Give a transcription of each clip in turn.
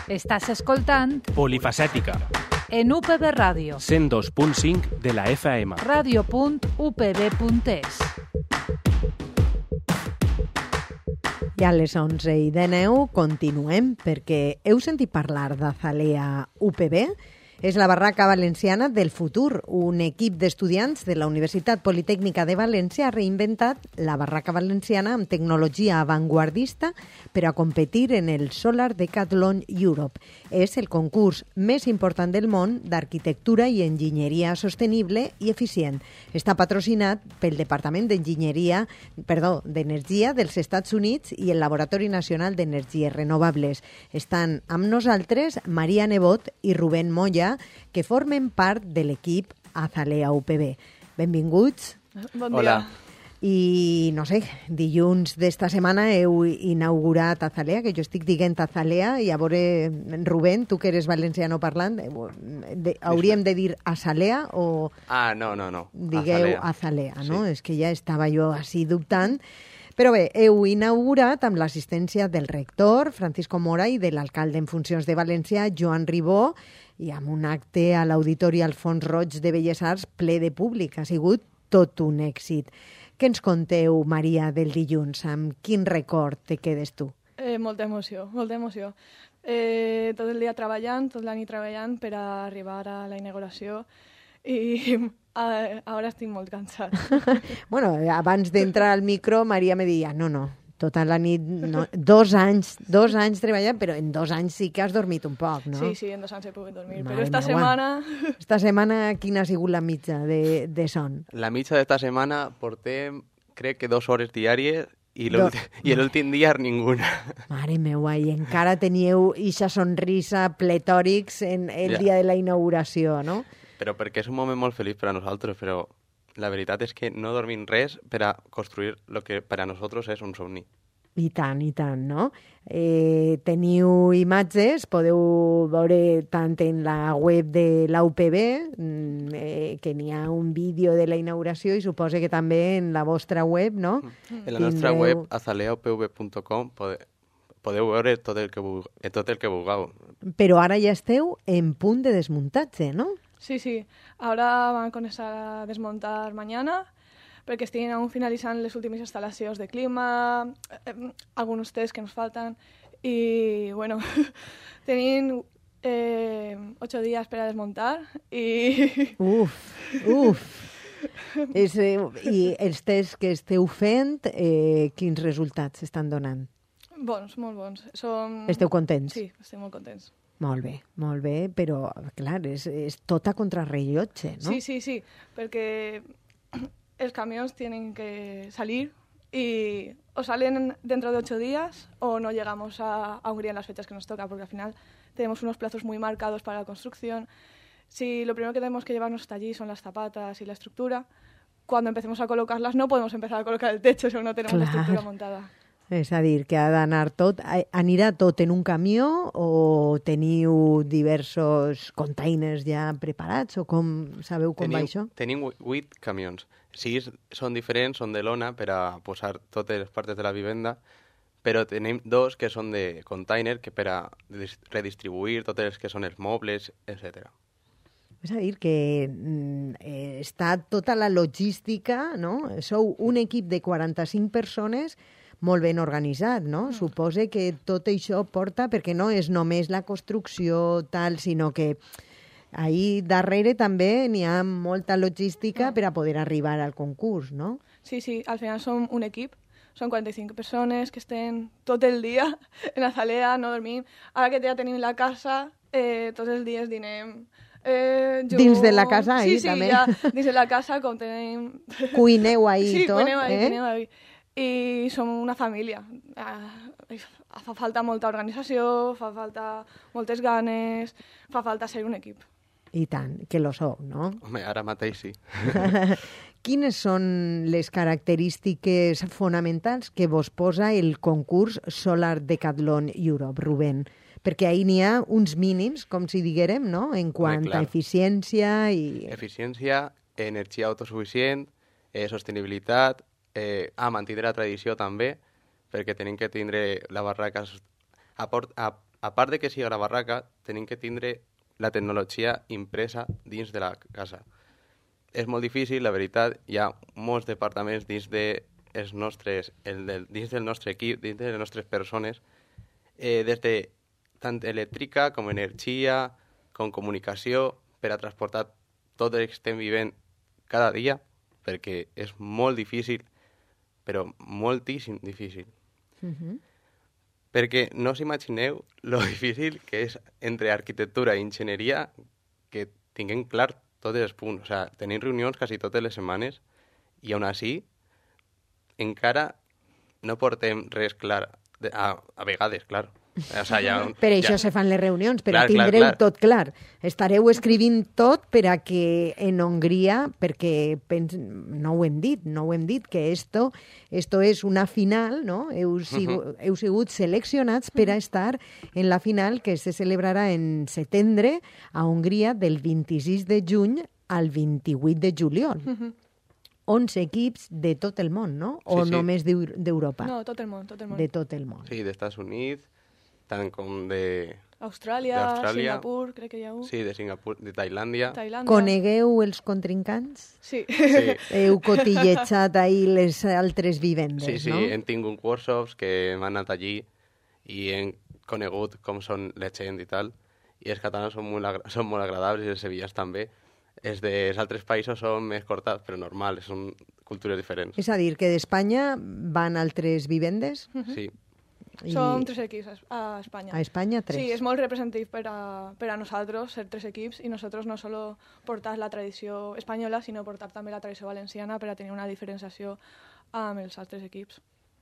Estàs escoltant Polifacètica, en UPB Ràdio, 102.5 de la FM. radio.upb.es. I a les 11:19 continuem perquè heu sentit parlar d'Azalea UPB? És la barraca valenciana del futur. Un equip d'estudiants de la Universitat Politècnica de València ha reinventat la barraca valenciana amb tecnologia avantguardista per a competir en el Solar Decathlon Europe. És el concurs més important del món d'arquitectura i enginyeria sostenible i eficient. Està patrocinat pel Departament d'Energia dels Estats Units i el Laboratori Nacional d'Energies Renovables. Estan amb nosaltres Maria Nebot i Rubén Moya, que formen part de l'equip Azalea UPB. Benvinguts. Bon dia. Hola. I, no sé, dilluns d'esta setmana heu inaugurat Azalea, que jo estic dient Azalea, i a veure, Rubén, tu que eres valenciano parlant, hauríem de dir Azalea o... No. Digueu Azalea, no? Sí. És que ja estava jo així dubtant. Però bé, heu inaugurat amb l'assistència del rector, Francisco Mora, i de l'alcalde en funcions de València, Joan Ribó, i amb un acte a l'Auditori Alfons Roig de Belles Arts ple de públic. Ha sigut tot un èxit. Què ens conteu, Maria, del dilluns? Amb quin record te quedes tu? Molta emoció, molta emoció. Tot el dia treballant, tot la nit treballant per a arribar a la inauguració i ara estic molt cansat. Bueno, abans d'entrar al micro, Maria me deia, no, tota la nit, no, 2 anys treballant, però en 2 anys sí que has dormit un poc, no? Sí, en 2 anys he pogut dormir, Mare però esta meua. setmana... Esta setmana, quina ha sigut la mitja de son? La mitja d'esta setmana portem, crec que 2 hores diàries i Do- l'últim dia ninguna. Mare meua, i encara teníeu ixa sonrisa pletòrics en el Ja. dia de la inauguració, no? Però perquè és un moment molt feliç per a nosaltres, però la veritat és que no dormim res per a construir el que per a nosaltres és un somni. I tant, no? Teniu imatges, podeu veure tant en la web de l'UPB, que n'hi ha un vídeo de la inauguració, i suposo que també en la vostra web, no? En la nostra Tindreu- web, azaleaupv.com, podeu veure tot el que vulgueu. Però ara ja esteu en punt de desmuntatge, no? Sí, ahora van a comenzar a desmontar mañana perquè estiguen aún finalitzant les últimes instal·lacions de clima, alguns tests que nos faltan i, bueno, tenim 8 dies per a desmuntar i... Uf. I els tests que esteu fent, quins resultats estan donant? Bons, molt bons. Esteu contents? Sí, estem molt contents. Molt bé, però, clar, és tot a contrarrellotge, no? Sí, perquè els camions tienen que salir y o salen dentro de 8 días o no llegamos a Hungría en las fechas que nos toca, porque al final tenemos unos plazos muy marcados para la construcción. Si lo primero que tenemos que llevarnos hasta allí son las zapatas y la estructura, cuando empecemos a colocarlas no podemos empezar a colocar el techo si aún no tenemos la estructura montada. És a dir, que ha d'anar tot... Anirà tot en un camió o teniu diversos containers ja preparats o sabeu com va això? Tenim 8 camions. 6 són diferents, són de lona per a posar totes les parts de la vivenda, però tenim 2 que són de container que per a redistribuir totes les que són els mobles, etc. És a dir, que està tota la logística, no? Sou un equip de 45 persones molt ben organitzat, no? Suposa que tot això porta, perquè no és només la construcció tal, sinó que ahí darrere també n'hi ha molta logística per a poder arribar al concurs, no? Sí, al final som un equip, són 45 persones que estem tot el dia en Azalea, no dormim. Ara que ja tenim la casa, tots els dies dinem. Dins de la casa, ahí, també. Sí, ja, dins de la casa, com tenim... Cuineu ahí sí, tot, cuineu ahí. I som una família. Fa falta molta organització, fa falta moltes ganes, fa falta ser un equip. I tant, que lo sou, no? Home, ara mateix sí. Quines són les característiques fonamentals que vos posa el concurs Solar Decathlon Europe, Rubén? Perquè ahí n'hi ha uns mínims, com si diguérem, no?, en quant a eficiència i... Eficiència, energia autosuficient, sostenibilitat, mantindre la tradició també, perquè tenim que tindre la barraca a part de que sigui la barraca, tenim que tindre la tecnologia impresa dins de la casa. És molt difícil, la veritat, hi ha molts departaments dins dins del nostre equip, dins de les nostres persones, des de tant elèctrica com energia, com comunicació, per a transportar tot el que estem vivint cada dia, perquè és molt difícil, però moltíssim difícil. Perquè no us imagineu lo difícil que és entre arquitectura i enginyeria que tinguem clar tots els punts. O sigui, tenim reunions quasi totes les setmanes i aún així encara no portem res clar. A vegades, clar. O sigui, Per això se fan les reunions, per a Clar, tindreu clar. tot clar. Estareu escrivint tot per a que en Hongria, perquè no ho hem dit, que esto és una final, no? Heu sigut seleccionats per a estar en la final que se celebrarà en setembre a Hongria del 26 de juny al 28 de juliol. 11 equips de tot el món, no? O Sí. només d'Europa? No, tot el món, tot el món. De tot el món. Sí, d'Estats Units, tant com de Austràlia, d'Austràlia. Singapur, crec que hi ha un. Sí, de Singapur, de Tailàndia. Tailàndia. Conegueu els contrincants? Sí. Sí, Heu cotillejat ahir les altres vivendes, sí, no? hem tingut workshops que hem anat allí i hem conegut com són la gent i tal. I els catalans són molt agradables i els sevillans també. Els dels altres països són més cortats, però normal, són cultures diferents. És a dir, que d'Espanya van altres vivendes? Sí, I Som 3 equips a Espanya. a Espanya 3. Sí, és molt representatiu per a nosaltres ser 3 equips i nosaltres no solo portar la tradició espanyola, sinó portar també la tradició valenciana per a tenir una diferenciació amb els altres equips.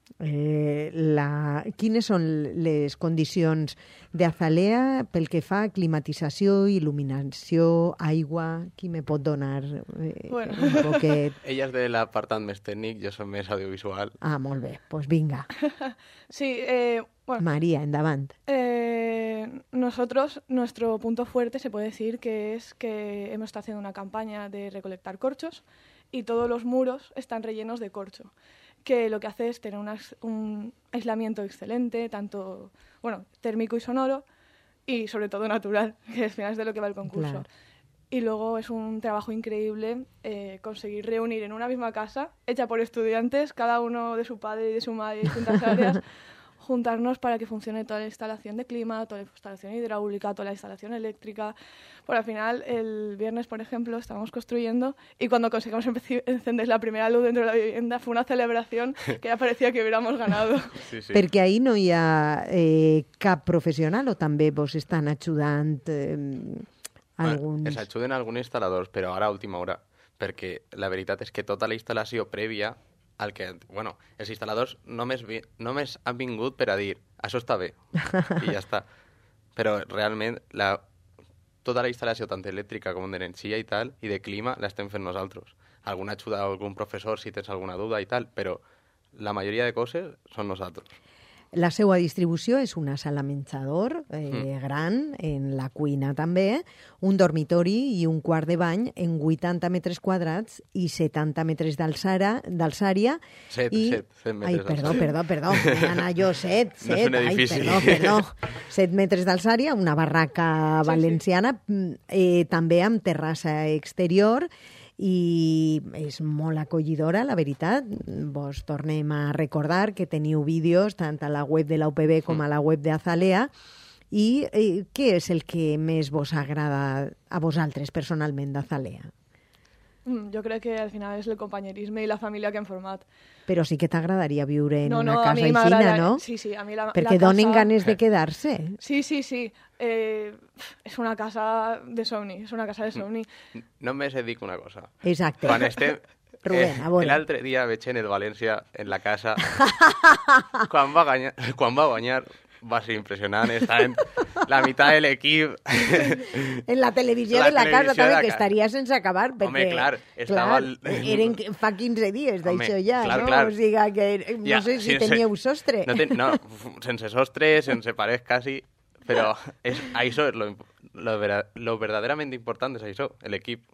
Quines són les condicions d'Azalea pel que fa a climatització, il·luminació, aigua? Qui me pot donar Bueno. un poquet? ella és de l'apartat més tècnic, jo soc més audiovisual. Ah, molt bé, doncs vinga. Sí, bueno, Maria, endavant. nosotros, nuestro punto fuerte se puede decir que es que hemos estado haciendo una campaña de recolectar corchos y todos los muros están rellenos de corcho, que lo que hace es tener un aislamiento excelente, tanto térmico y sonoro, y sobre todo natural, que al final es de lo que va el concurso. Claro. Y luego es un trabajo increíble conseguir reunir en una misma casa, hecha por estudiantes, cada uno de su padre y de su madre, distintas áreas, juntarnos para que funcione toda la instalación de clima, toda la instalación hidráulica, toda la instalación eléctrica. Al final, el viernes, por ejemplo, estábamos construyendo y cuando conseguimos encender la primera luz dentro de la vivienda fue una celebración que ya parecía que hubiéramos ganado. Sí, sí. Perquè ahir no hi ha cap professional o també vos estan ajudant alguns... Ens ajuden alguns instal·ladors, però ara a última hora, perquè la veritat és que tota la instal·lació prèvia el que, els instal·ladors només han vingut per a dir això està bé, i ja està. Però realment tota la instal·lació, tant elèctrica com d'energia i tal, i de clima, l'estem fent nosaltres. Alguna ajuda algun professor si tens alguna duda i tal, però la majoria de coses són nosaltres. La seva distribució és una sala menjador gran, en la cuina també, un dormitori i un quart de bany en 80 metres quadrats i 70 metres d'alçària. 7 metres d'alçària. Perdó, Anna, jo 7. No és un edifici. Perdó. 7 metres d'alçària, una barraca valenciana, també amb terrassa exterior, i és molt acollidora, la veritat. Vos tornem a recordar que teniu vídeos tant a la web de la UPB com a la web d'Azalea. I què és el que més vos agrada a vosaltres personalment d'Azalea? Jo crec que al final és el companyerisme i la família que hem format. Però sí que t'agradaria viure en una a casa mi aixina, no? Sí, a mi la Perquè casa... donen ganes de quedar-se. Sí. És una casa de somni, Només et dic una cosa. Exacte. Quan estem... Rubén, a veure. L'altre dia veig en el València, en la casa, quan va guanyar, va ser impressionant. Estaven la meitat de l'equip... En la televisió de la casa també, que estaria sense acabar, perquè... Home, clar, estava... eren fa 15 dies d'això ja, clar, no? Clar. O sigui que no sé si teníeu sostre. No, sense sostre, sense parets quasi, però això és lo verdaderament important, és això, l'equip.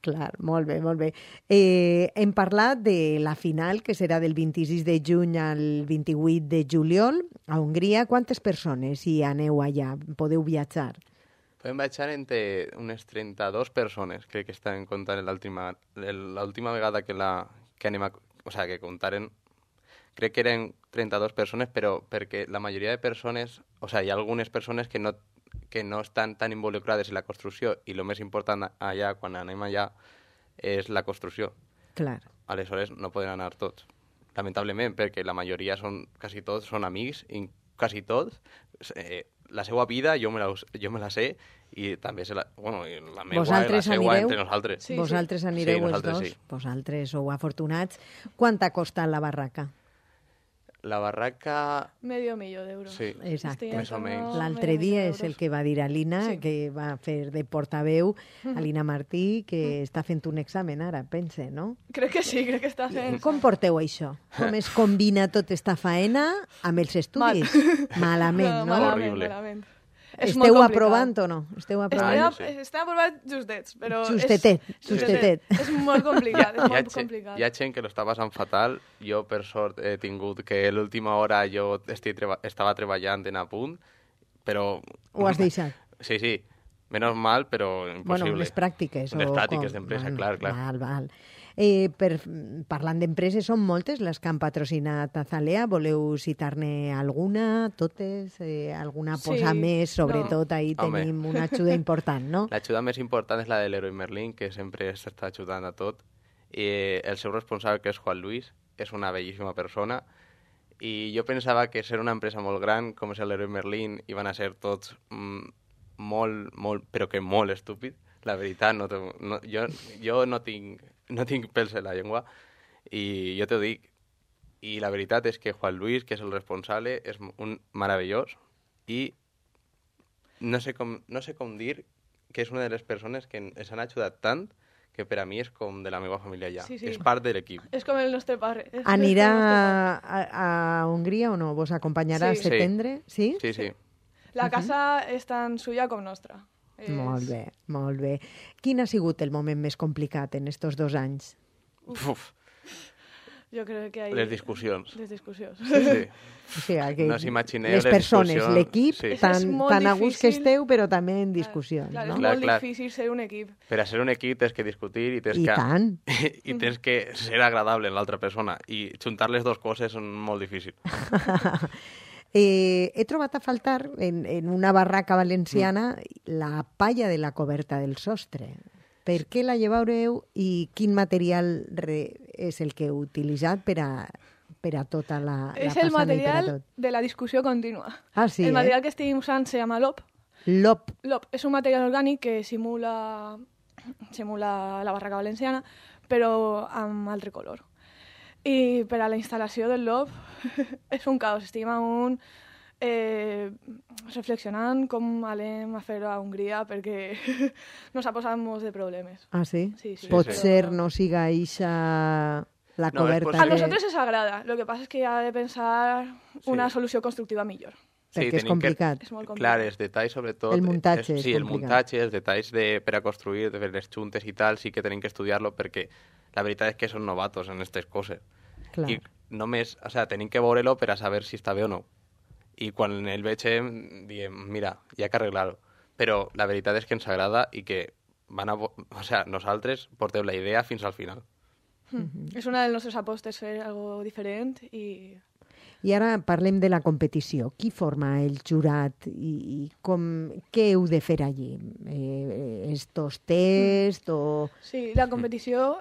Clar, molt bé, molt bé. Hem parlat de la final, que serà del 26 de juny al 28 de juliol a Hongria. Quantes persones hi aneu allà? Podeu viatjar? Podem viatjar entre unes 32 persones, crec que estan comptant l'última vegada que anem o sea, que comptaren, crec que eren 32 persones, però perquè la majoria de persones, o sea, hi ha algunes persones que no estan tan involucrades en la construcció i el més important allà, quan anem allà, és la construcció. Clar. Aleshores no poden anar tots, lamentablement, perquè la majoria quasi tots són amics, i quasi tots, la seva vida jo me la sé i també la meva i la seva entre nosaltres. Sí, vosaltres anireu sí, els dos? Sí. Vosaltres sou afortunats. Quant ha costat la barraca? La barraca... Medio millón d'euros. Sí, exacte. Més o menys. L'altre dia és el que va dir Alina, sí, que va fer de portaveu, Alina Martí, que està fent un examen ara, pense, no? Crec que sí, crec que està fent. Com porteu això? Com es combina tota esta faena amb els estudis? Malament, no? Horrible. Malament. Esteu aprovant o no? Esteu aprovant? Estem aprovat justets, però... Justetet. És molt complicat, és molt complicat. Hi ha gent que lo està passant fatal. Jo, per sort, he tingut que a l'última hora jo estava treballant en apunt, però... Ho has deixat? Sí. Menos mal, però impossible. Bueno, les pràctiques. Les pràctiques d'empresa, clar. Val. Parlant d'empreses, són moltes les que han patrocinat Azalea. Voleu citar-ne alguna, totes? Alguna posa més? Sobretot ahí tenim una ajuda important, no? L'ajuda més important és la de l'Heroi Merlin, que sempre s'està ajudant a tot. El seu responsable, que és Juan Luis, és una bellíssima persona. I jo pensava que ser una empresa molt gran, com és l'Heroi Merlin, iban a ser tots molt, però que molt estúpids. La veritat, jo no tinc pèls en la llengua i jo t'ho dic. I la veritat és que Juan Luis, que és el responsable, és un meravellós i no sé com dir que és una de les persones que ens han ajudat tant que per a mi és com de la meva família ja. Sí. És part de l'equip. És com el nostre pare. Anirà a Hongria o no? Vos acompanyarà a setembre? Sí. La casa és tan suya com nostra. Molt bé. Quin ha sigut el moment més complicat en estos 2 anys? Jo crec que les discussions. Sí. O sigui, que no s'imagineu les persones, l'equip, sí. tan a gust que esteu, però també en discussions. Clar, no? És molt difícil ser un equip. Per a ser un equip tens que discutir i tens que ser agradable en l'altra persona. I juntar les dues coses són molt difícils. He trobat a faltar en una barraca valenciana la palla de la coberta del sostre. Per què la llevareu i quin material és el que heu utilitzat per a tota la façana? És el material de la discussió contínua. Ah, sí, el material que estem usant se llama LOP. LOP. És un material orgànic que simula la barraca valenciana, però amb altre color. I per a la instal·lació del LOP és un caos. Estem aún reflexionant com anem a fer-ho a Hongria perquè nos ha posat molts de problemes. Ah, sí? Sí. Potser no siga eixa la coberta. A nosaltres ens agrada. Lo que passa és que ha de pensar una solució constructiva millor. Perquè és complicat. És molt complicat. Clar, els detalls, sobretot... El muntatge és complicat. Sí, el muntatge, els detalls per a construir, de les juntes i tal, sí que tenim que estudiar-lo perquè la veritat és que són novatos en aquestes coses. Clar. I només, o sea, tenim que veure-lo per a saber si està bé o no. I quan el vegem, diem, mira, hi ha que arreglar-ho. Però la veritat és que ens agrada i que nosaltres porteu la idea fins al final. És una de les nostres apostes fer algo diferent i... I ara parlem de la competició. Qui forma el jurat i què heu de fer allí? Estos test o...? Sí, la competició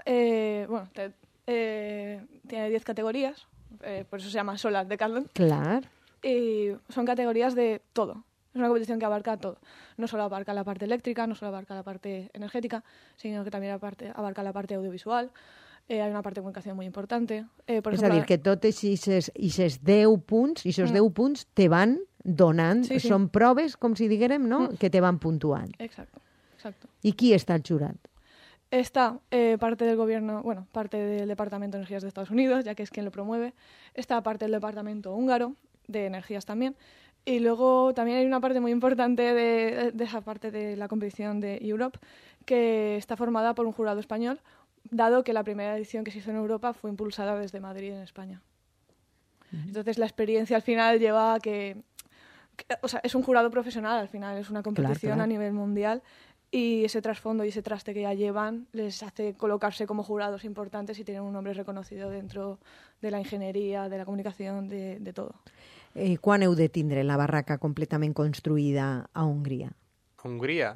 tiene 10 categorías, por eso se llama Solar Decathlon. Claro. Y son categorías de todo. Es una competición que abarca todo. No solo abarca la parte eléctrica, no solo abarca la parte energética, sino que también abarca la parte audiovisual. Hay una part de comunicació molt important. És a dir, que totes aquests 10 punts, aquests 10 punts te van donant, són proves, com si diguérem, no? Que te van puntuant. Exacto. I qui està al jurat? Está parte del gobierno, parte del Departamento de Energías de Estados Unidos, ya que es quien lo promueve. Está parte del Departamento húngaro de Energías también. Y luego también hay una parte muy importante de esa parte de la competición de Europe que está formada por un jurado español, dado que la primera edición que se hizo en Europa fue impulsada desde Madrid, en España. Entonces la experiencia al final lleva a o sea, es un jurado profesional al final, es una competición Claro. a nivel mundial y ese trasfondo y ese traste que ya llevan les hace colocarse como jurados importantes y tienen un nombre reconocido dentro de la ingeniería, de la comunicación, de todo. Quan heu de tindre la barraca completament construïda a Hongria? A Hungría,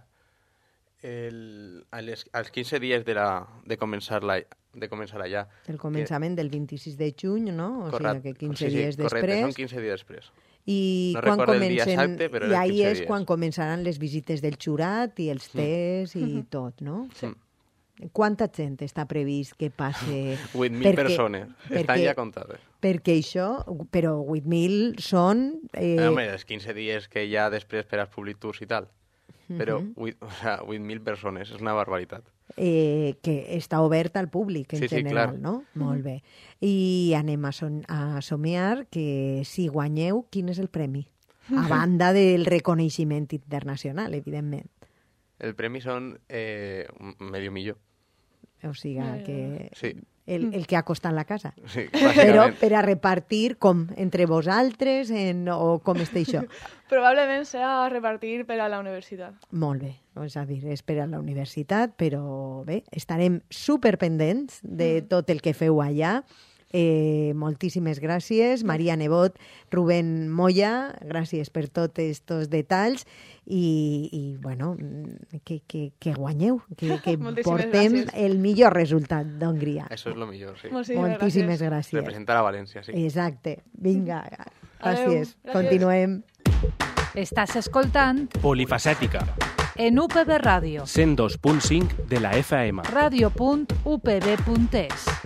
als 15 dies de començar allà. El començament del 26 de juny, no? O sigui que 15 sí, dies correcte, després. són 15 dies després. I No quan recordo el dia comencen... exacte, però I eren ahí 15 és dies. quan començaran les visites del jurat i els tests i tot, no? Sí. Quanta gent està previst que passe? 8.000 persones, estan ja comptades. Perquè això, però 8.000 són... Home, els 15 dies que hi ha després per als public tours i tal. Però 8.000 persones, és una barbaritat. Que està obert al públic en Sí, sí, general, clar. no? Molt bé. I anem a somiar que si guanyeu, quin és el premi? A banda del reconeixement internacional, evidentment. El premi són medio millor. O sigui que Sí. el que ha costat la casa. Sí, Però bàsicament. per a repartir com? Entre vosaltres o com està això? Probablement sea a repartir per a la universitat. Molt bé, és a dir, és per a la universitat, però bé, estarem superpendents de tot el que feu allà. Moltíssimes gràcies, Maria Nebot, Rubén Moya, gràcies per tots aquests detalls i bueno, que guanyeu, que Moltíssimes portem gràcies. el millor resultat d'Hongria. Això és el millor, sí. Moltíssimes gràcies. Representar a València, sí. Exacte. Vinga, Adeu. gràcies. Gràcies. Continuem. Estàs escoltant Polifacètica, en UPB Ràdio. 102.5 de la FM. Radio.upb.es.